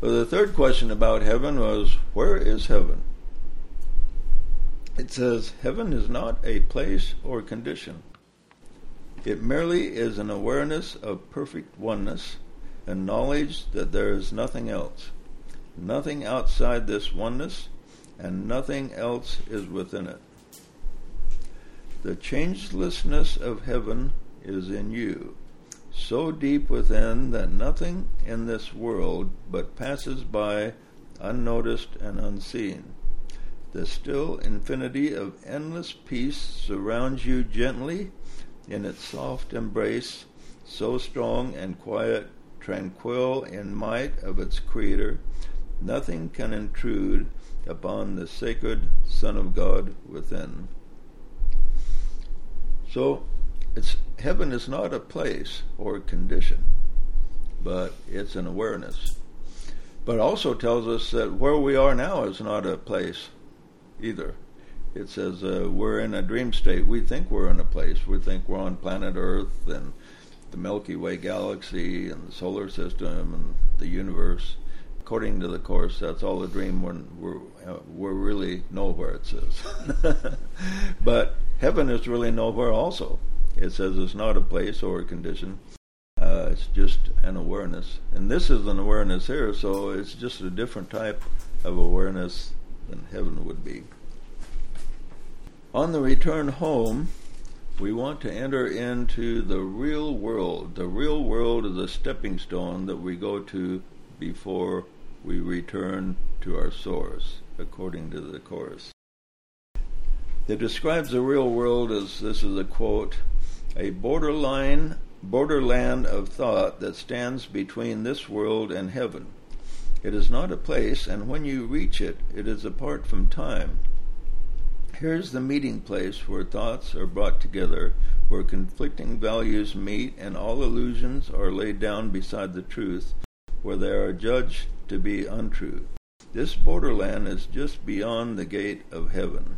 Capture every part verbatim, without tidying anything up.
Well, the third question about heaven was, where is heaven? It says, heaven is not a place or condition. It merely is an awareness of perfect oneness and knowledge that there is nothing else, nothing outside this oneness, and nothing else is within it. The changelessness of heaven is in you, so deep within that nothing in this world but passes by unnoticed and unseen. The still infinity of endless peace surrounds you gently in its soft embrace, so strong and quiet, tranquil in might of its Creator, nothing can intrude upon the sacred Son of God within. So, it's heaven is not a place or condition, but it's an awareness. But also tells us that where we are now is not a place either. It says uh, we're in a dream state. We think we're in a place. We think we're on planet Earth and the Milky Way galaxy and the solar system and the universe. According to the Course, that's all a dream when we're, uh, we're really nowhere, it says. But heaven is really nowhere also. It says it's not a place or a condition. Uh, it's just an awareness. And this is an awareness here, so it's just a different type of awareness than heaven would be. On the return home, we want to enter into the real world. The real world is a stepping stone that we go to before we return to our source, according to the Course. It describes the real world as, this is a quote, a borderline, borderland of thought that stands between this world and heaven. It is not a place, and when you reach it, it is apart from time. Here's the meeting place where thoughts are brought together, where conflicting values meet and all illusions are laid down beside the truth, where they are judged to be untrue. This borderland is just beyond the gate of heaven.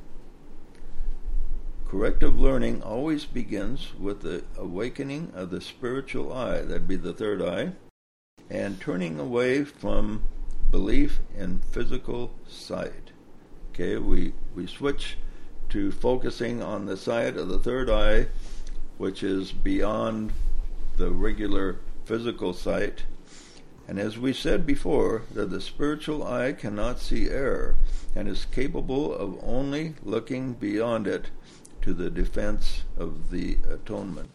Corrective learning always begins with the awakening of the spiritual eye, that'd be the third eye, and turning away from belief in physical sight. Okay, we, we switch to focusing on the sight of the third eye, which is beyond the regular physical sight. And as we said before, that the spiritual eye cannot see error and is capable of only looking beyond it to the defense of the atonement.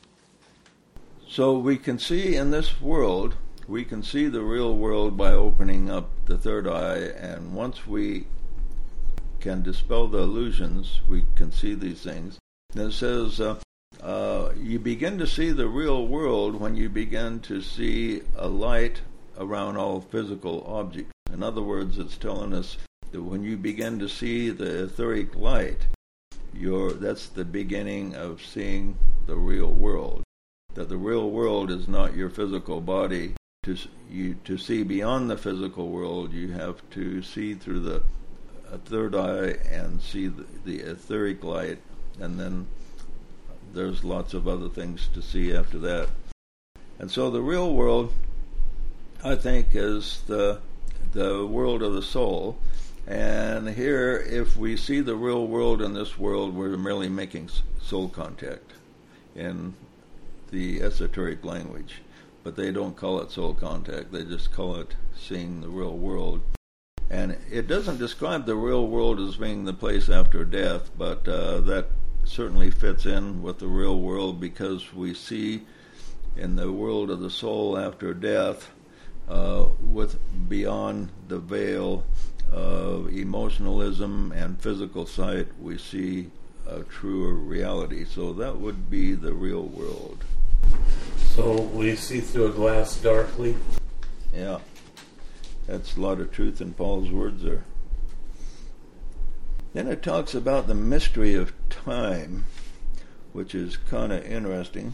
So we can see in this world, we can see the real world by opening up the third eye, and once we can dispel the illusions, we can see these things. And it says, uh, uh, you begin to see the real world when you begin to see a light around all physical objects. In other words, it's telling us that when you begin to see the etheric light, you're, that's the beginning of seeing the real world. That the real world is not your physical body. To you to see beyond the physical world, you have to see through the third eye and see the, the etheric light, and then there's lots of other things to see after that. And so the real world, I think, is the the world of the soul. And here, if we see the real world in this world, we're merely making soul contact in the esoteric language. But they don't call it soul contact. They just call it seeing the real world. And it doesn't describe the real world as being the place after death, but uh, that certainly fits in with the real world, because we see in the world of the soul after death, uh, with beyond the veil of emotionalism and physical sight, we see a truer reality. So that would be the real world. So we see through a glass darkly? Yeah. That's a lot of truth in Paul's words there. Then it talks about the mystery of time, which is kind of interesting.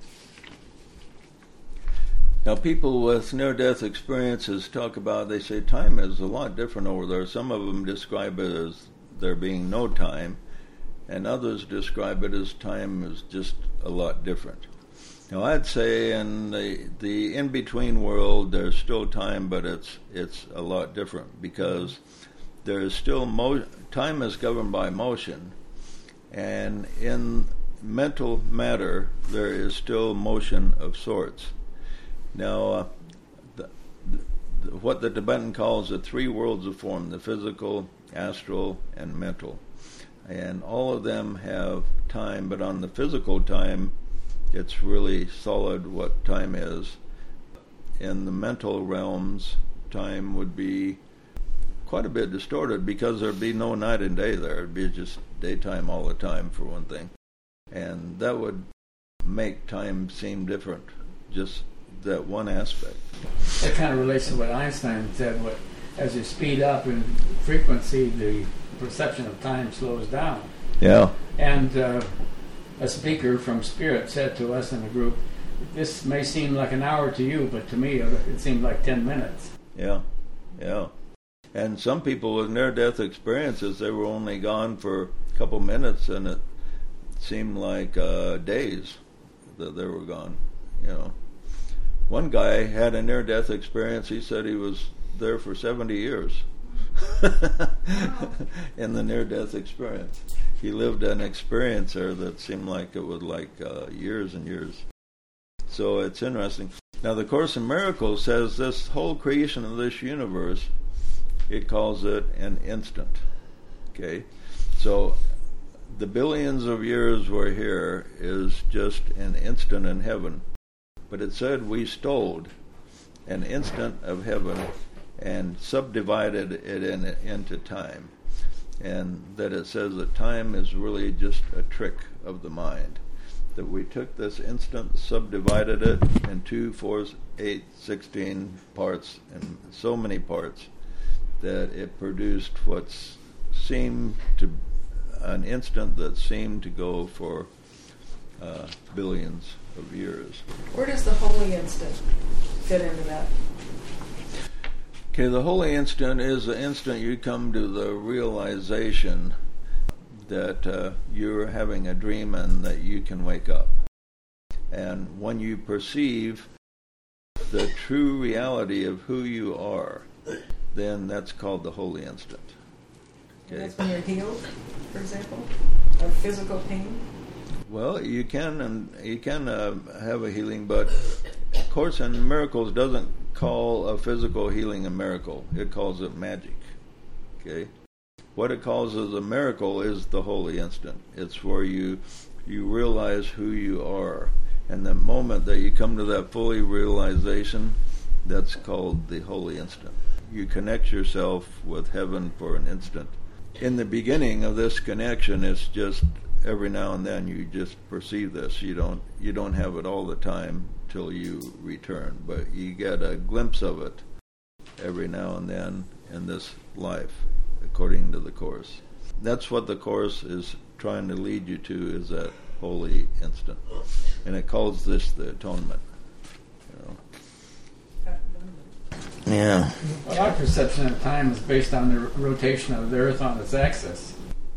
Now, people with near-death experiences talk about, they say time is a lot different over there. Some of them describe it as there being no time, and others describe it as time is just a lot different. Now, I'd say in the the in-between world, there's still time, but it's it's a lot different because there is still mo- time is governed by motion, and in mental matter there is still motion of sorts. Now, uh, the, the, what the Tibetan calls the three worlds of form: the physical, astral, and mental, and all of them have time, but on the physical time, it's really solid what time is. In the mental realms, time would be quite a bit distorted because there'd be no night and day there. It'd be just daytime all the time, for one thing. And that would make time seem different, just that one aspect. That kind of relates to what Einstein said. What, as you speed up in frequency, the perception of time slows down. Yeah. And uh, a speaker from Spirit said to us in the group, "This may seem like an hour to you, but to me it seemed like ten minutes." Yeah, yeah. And some people with near-death experiences, they were only gone for a couple minutes, and it seemed like uh, days that they were gone. You know, one guy had a near-death experience. He said he was there for seventy years in the near-death experience. He lived an experience there that seemed like it was like uh, years and years. So it's interesting. Now, the Course in Miracles says this whole creation of this universe, it calls it an instant. Okay? So the billions of years we're here is just an instant in heaven. But it said we stole an instant of heaven and subdivided it in, into time. And that it says that time is really just a trick of the mind. That we took this instant, subdivided it in two, four, eight, sixteen parts, and so many parts, that it produced what seemed to, an instant that seemed to go for uh, billions of years. Where does the holy instant fit into that? Okay, the holy instant is the instant you come to the realization that uh, you're having a dream and that you can wake up. And when you perceive the true reality of who you are, then that's called the holy instant. Okay. And that's when you're healed, for example, of physical pain? Well, you can and you can uh, have a healing, but Course in Miracles doesn't call a physical healing a miracle. It calls it magic. Okay? What it calls as a miracle is the holy instant. It's where you you realize who you are. And the moment that you come to that fully realization, that's called the holy instant. You connect yourself with heaven for an instant. In the beginning of this connection, it's just every now and then you just perceive this. You don't you don't have it all the time till you return, but you get a glimpse of it every now and then in this life, according to the Course. That's what the Course is trying to lead you to, is that holy instant. And it calls this the atonement. You know. Yeah. Well, our perception of time is based on the rotation of the Earth on its axis.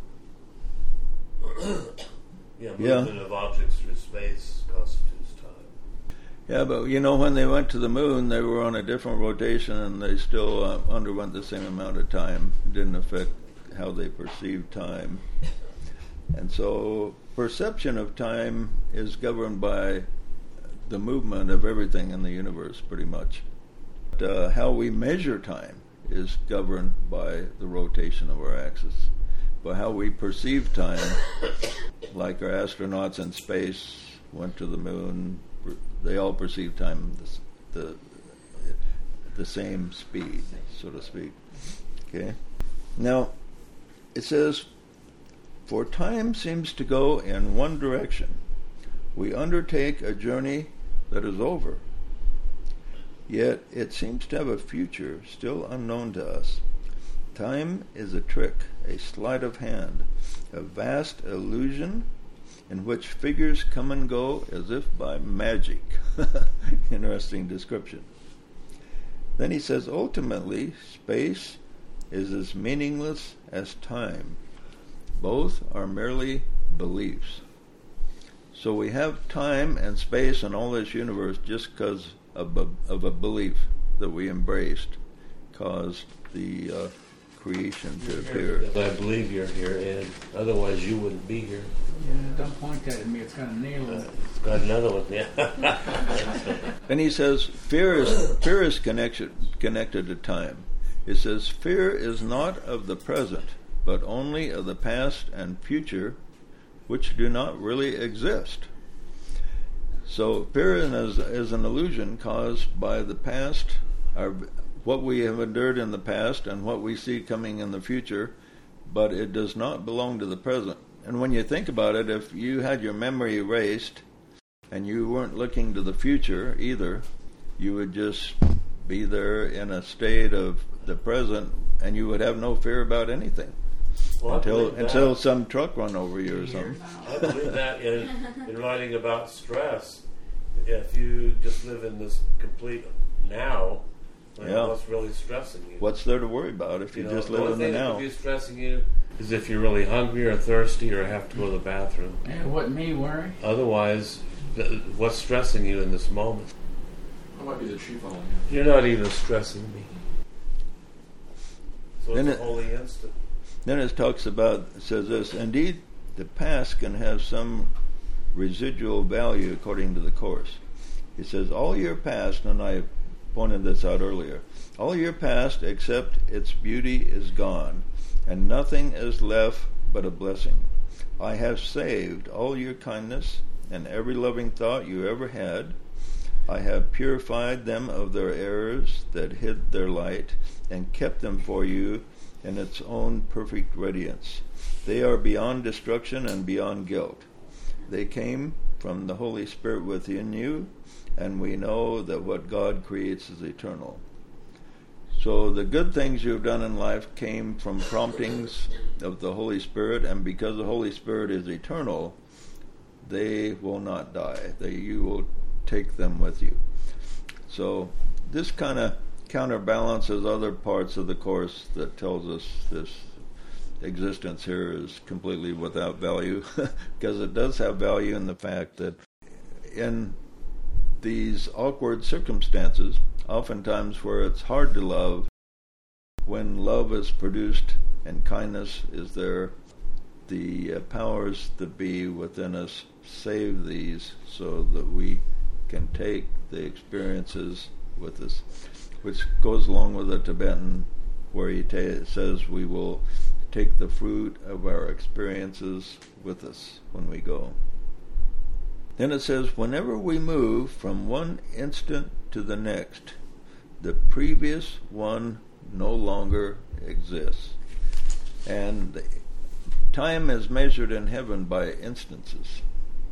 Yeah, movement Yeah. of objects through space constitutes time. Yeah, but you know, when they went to the moon, they were on a different rotation, and they still uh, underwent the same amount of time. It didn't affect how they perceived time. And so perception of time is governed by the movement of everything in the universe, pretty much. But, uh, how we measure time is governed by the rotation of our axis. But how we perceive time, like our astronauts in space went to the moon, they all perceive time the, the, the same speed, so to speak. Okay? Now, it says, for time seems to go in one direction. We undertake a journey that is over. Yet it seems to have a future still unknown to us. Time is a trick, a sleight of hand, a vast illusion in which figures come and go as if by magic. Interesting description. Then he says, ultimately, space is as meaningless as time. Both are merely beliefs. So we have time and space and all this universe just because of a, of a belief that we embraced caused the uh, creation to appear. I believe you're here, and otherwise you wouldn't be here. Yeah, don't point that at me. It's got a nail in Uh, it. it's got another one, yeah. And he says fear is fear is connected connected to time. It says fear is not of the present, but only of the past and future, which do not really exist. So fear is, is an illusion caused by the past, our, what we have endured in the past and what we see coming in the future, but it does not belong to the present. And when you think about it, if you had your memory erased and you weren't looking to the future either, you would just be there in a state of the present and you would have no fear about anything. Well, I until believe that. until some truck run over you or something. I believe that in, in writing about stress. If you just live in this complete now, then Yeah. what's really stressing you? What's there to worry about if you, know, just the live only in the thing that now? could be stressing you is if you're really hungry or thirsty or have to go to the bathroom. Yeah, what me worry? Otherwise, th- what's stressing you in this moment? That might be the tree falling. You're not even stressing me. So Then it's a it- holy instant. Then it talks about, it says this, indeed, the past can have some residual value according to the Course. It says, all your past, and I pointed this out earlier, all your past except its beauty is gone, and nothing is left but a blessing. I have saved all your kindness and every loving thought you ever had. I have purified them of their errors that hid their light and kept them for you in its own perfect radiance. They are beyond destruction and beyond guilt. They came from the Holy Spirit within you, and we know that what God creates is eternal. So the good things you've done in life came from promptings of the Holy Spirit, and because the Holy Spirit is eternal, they will not die. They, you will take them with you. So this kind of counterbalances other parts of the Course that tells us this existence here is completely without value, because it does have value in the fact that in these awkward circumstances, oftentimes where it's hard to love, when love is produced and kindness is there, the uh, powers that be within us save these so that we can take the experiences with us, which goes along with the Tibetan where he ta- says we will take the fruit of our experiences with us when we go. Then it says, whenever we move from one instant to the next, the previous one no longer exists. And the time is measured in heaven by instances.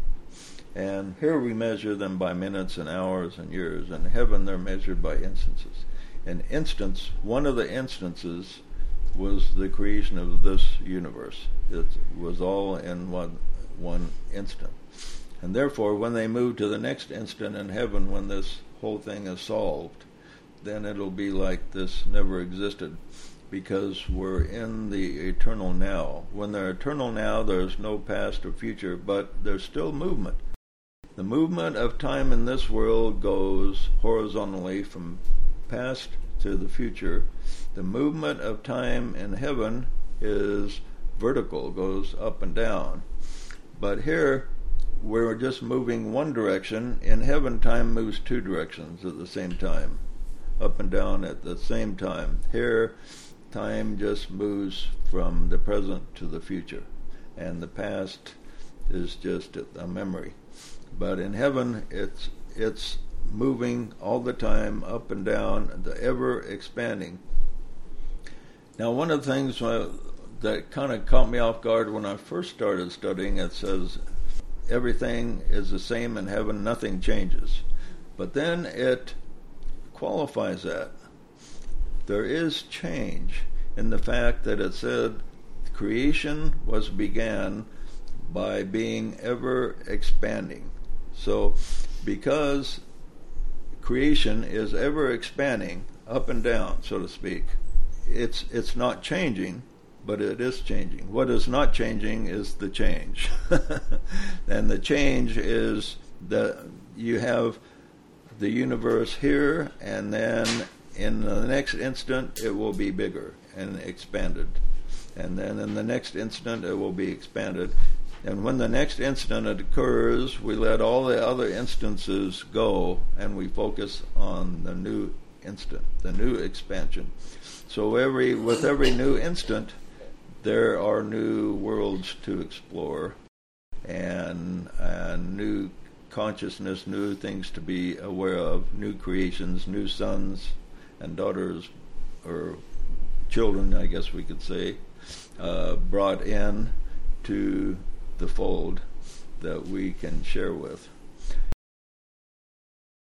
And here we measure them by minutes and hours and years. In heaven they're measured by instances. An instance, one of the instances was the creation of this universe. It was all in one, one instant. And therefore, when they move to the next instant in heaven, when this whole thing is solved, then it'll be like this never existed, because we're in the eternal now. When they're eternal now, there's no past or future, but there's still movement. The movement of time in this world goes horizontally from past to the future. The movement of time in heaven is vertical, goes up and down. But here, we're just moving one direction. In heaven, time moves two directions at the same time, up and down at the same time. Here, time just moves from the present to the future, and the past is just a memory. But in heaven, it's it's moving all the time, up and down, the ever expanding. Now, one of the things uh, that kind of caught me off guard when I first started studying, it says everything is the same in heaven, nothing changes. But then it qualifies that. There is change in the fact that it said creation was began by being ever expanding. So because creation is ever expanding, up and down, so to speak, it's it's not changing, but it is changing. What is not changing is the change. And the change is that you have the universe here, and then in the next instant it will be bigger and expanded. And then in the next instant it will be expanded. And when the next instant occurs, we let all the other instances go and we focus on the new instant, the new expansion. So every with every new instant, there are new worlds to explore, and, and new consciousness, new things to be aware of, new creations, new sons and daughters, or children, I guess we could say, uh, brought in to the fold that we can share with.